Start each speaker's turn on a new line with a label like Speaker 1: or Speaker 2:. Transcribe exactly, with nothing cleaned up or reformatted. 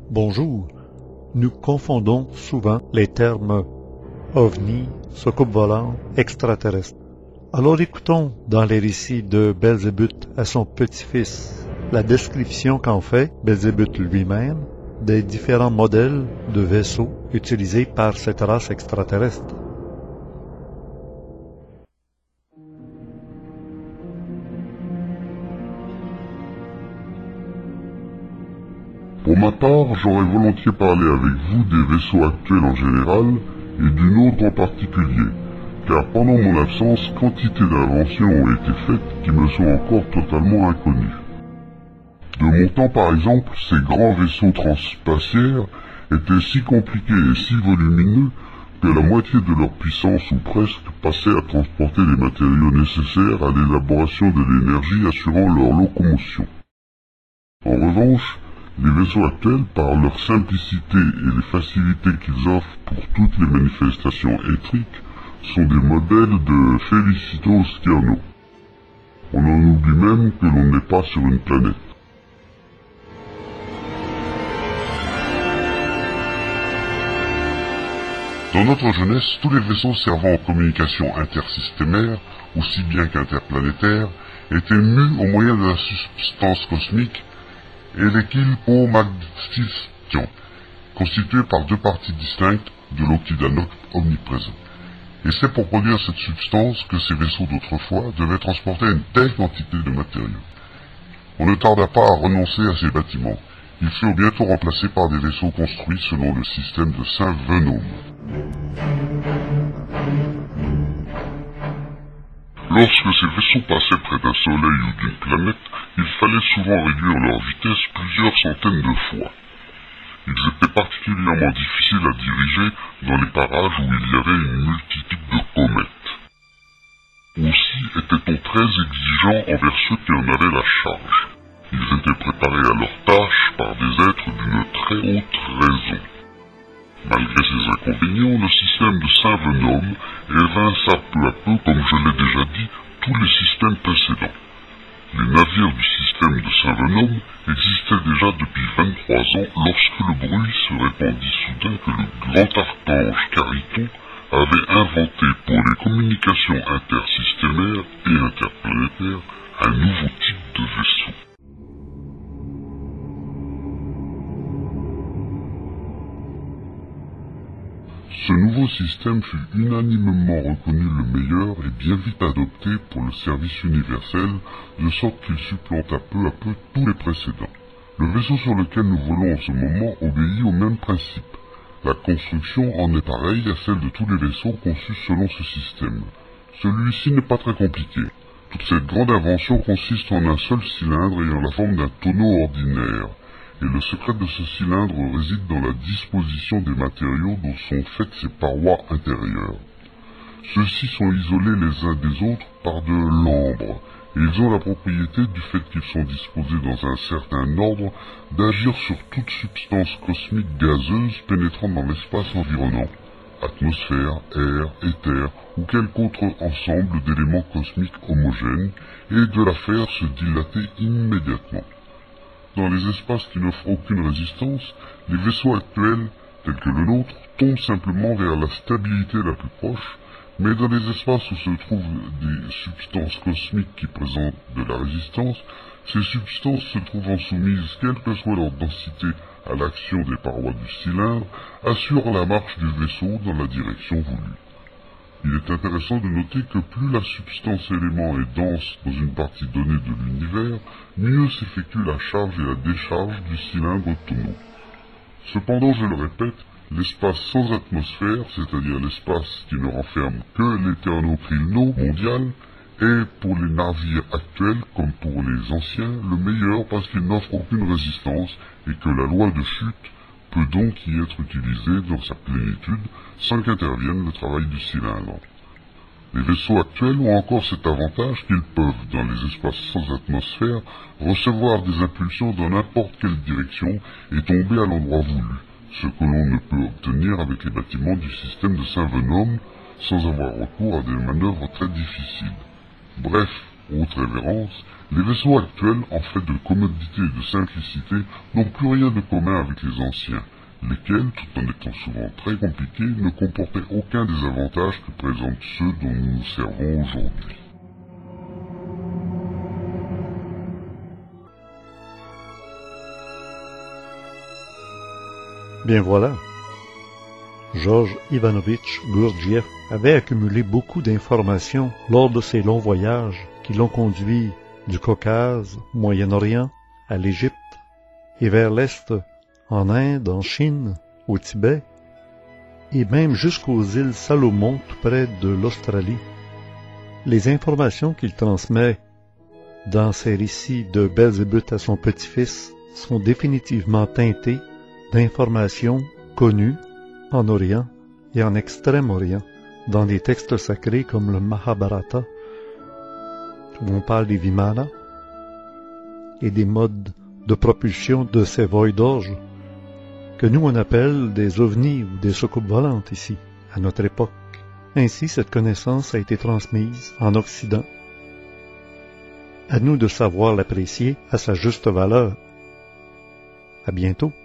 Speaker 1: Bonjour. Nous confondons souvent les termes ovni, soucoupe volante, extraterrestre. Alors écoutons dans les récits de Belzébuth à son petit-fils la description qu'en fait Belzébuth lui-même des différents modèles de vaisseaux utilisés par cette race extraterrestre.
Speaker 2: Pour ma part, j'aurais volontiers parlé avec vous des vaisseaux actuels en général et d'une autre en particulier, car pendant mon absence, quantité d'inventions ont été faites qui me sont encore totalement inconnues. De mon temps par exemple, ces grands vaisseaux transspatiaires étaient si compliqués et si volumineux que la moitié de leur puissance ou presque passait à transporter les matériaux nécessaires à l'élaboration de l'énergie assurant leur locomotion. En revanche, les vaisseaux actuels, par leur simplicité et les facilités qu'ils offrent pour toutes les manifestations électriques, sont des modèles de Felicito Sciano. On en oublie même que l'on n'est pas sur une planète. Dans notre jeunesse, tous les vaisseaux servant aux communications intersystémaires, aussi bien qu'interplanétaires, étaient mus au moyen de la substance cosmique et l'équilomagnétisme, constitué par deux parties distinctes de l'octidanote omniprésent. Et c'est pour produire cette substance que ces vaisseaux d'autrefois devaient transporter une telle quantité de matériaux. On ne tarda pas à renoncer à ces bâtiments. Ils furent bientôt remplacés par des vaisseaux construits selon le système de Saint-Venôme. Lorsque ces vaisseaux passaient près d'un soleil ou d'une planète, il fallait souvent réduire leur vitesse plusieurs centaines de fois. Ils étaient particulièrement difficiles à diriger dans les parages où il y avait une multitude de comètes. Aussi était-on très exigeant envers ceux qui en avaient la charge. Ils étaient préparés à leur tâche par des êtres d'une très haute raison. Malgré ces inconvénients, le système de Saint-Venôme évinça peu à peu, comme je l'ai déjà dit, tous les systèmes précédents. Les navires du système de Saint-Venôme existaient déjà depuis vingt-trois ans lorsque le bruit se répandit soudain que le grand archange Cariton avait inventé pour les communications intersystémaires et interplanétaires un nouveau type de vaisseau. Ce nouveau système fut unanimement reconnu le meilleur et bien vite adopté pour le service universel, de sorte qu'il supplanta peu à peu tous les précédents. Le vaisseau sur lequel nous volons en ce moment obéit au même principe. La construction en est pareille à celle de tous les vaisseaux conçus selon ce système. Celui-ci n'est pas très compliqué. Toute cette grande invention consiste en un seul cylindre ayant la forme d'un tonneau ordinaire. Et le secret de ce cylindre réside dans la disposition des matériaux dont sont faites ses parois intérieures. Ceux-ci sont isolés les uns des autres par de l'ambre, et ils ont la propriété, du fait qu'ils sont disposés dans un certain ordre, d'agir sur toute substance cosmique gazeuse pénétrant dans l'espace environnant, atmosphère, air, éther ou quelque autre ensemble d'éléments cosmiques homogènes, et de la faire se dilater immédiatement. Dans les espaces qui n'offrent aucune résistance, les vaisseaux actuels, tels que le nôtre, tombent simplement vers la stabilité la plus proche, mais dans les espaces où se trouvent des substances cosmiques qui présentent de la résistance, ces substances se trouvant soumises, quelle que soit leur densité, à l'action des parois du cylindre, assurent la marche du vaisseau dans la direction voulue. Il est intéressant de noter que plus la substance élément est dense dans une partie donnée de l'univers, mieux s'effectue la charge et la décharge du cylindre tonneau. Cependant, je le répète, l'espace sans atmosphère, c'est-à-dire l'espace qui ne renferme que l'éternochrino mondial, est pour les navires actuels, comme pour les anciens, le meilleur parce qu'il n'offre aucune résistance et que la loi de chute peut donc y être utilisée dans sa plénitude sans qu'intervienne le travail du cylindre. Les vaisseaux actuels ont encore cet avantage qu'ils peuvent, dans les espaces sans atmosphère, recevoir des impulsions dans n'importe quelle direction et tomber à l'endroit voulu, ce que l'on ne peut obtenir avec les bâtiments du système de Saint-Venôme sans avoir recours à des manœuvres très difficiles. Bref, Haute Révérence, les vaisseaux actuels, en fait de commodité et de simplicité, n'ont plus rien de commun avec les anciens, lesquels, tout en étant souvent très compliqués, ne comportaient aucun des avantages que présentent ceux dont nous nous servons aujourd'hui.
Speaker 1: Bien voilà. Georges Ivanovitch Gurdjieff avait accumulé beaucoup d'informations lors de ses longs voyages qui l'ont conduit du Caucase, au Moyen-Orient, à l'Égypte et vers l'Est, en Inde, en Chine, au Tibet et même jusqu'aux îles Salomon tout près de l'Australie. Les informations qu'il transmet dans ses récits de Belzébuth à son petit-fils sont définitivement teintées d'informations connues en Orient et en Extrême-Orient, dans des textes sacrés comme le Mahabharata, où on parle des Vimanas et des modes de propulsion de ces voïdoges, que nous on appelle des ovnis ou des soucoupes volantes ici, à notre époque. Ainsi, cette connaissance a été transmise en Occident. À nous de savoir l'apprécier à sa juste valeur. À bientôt.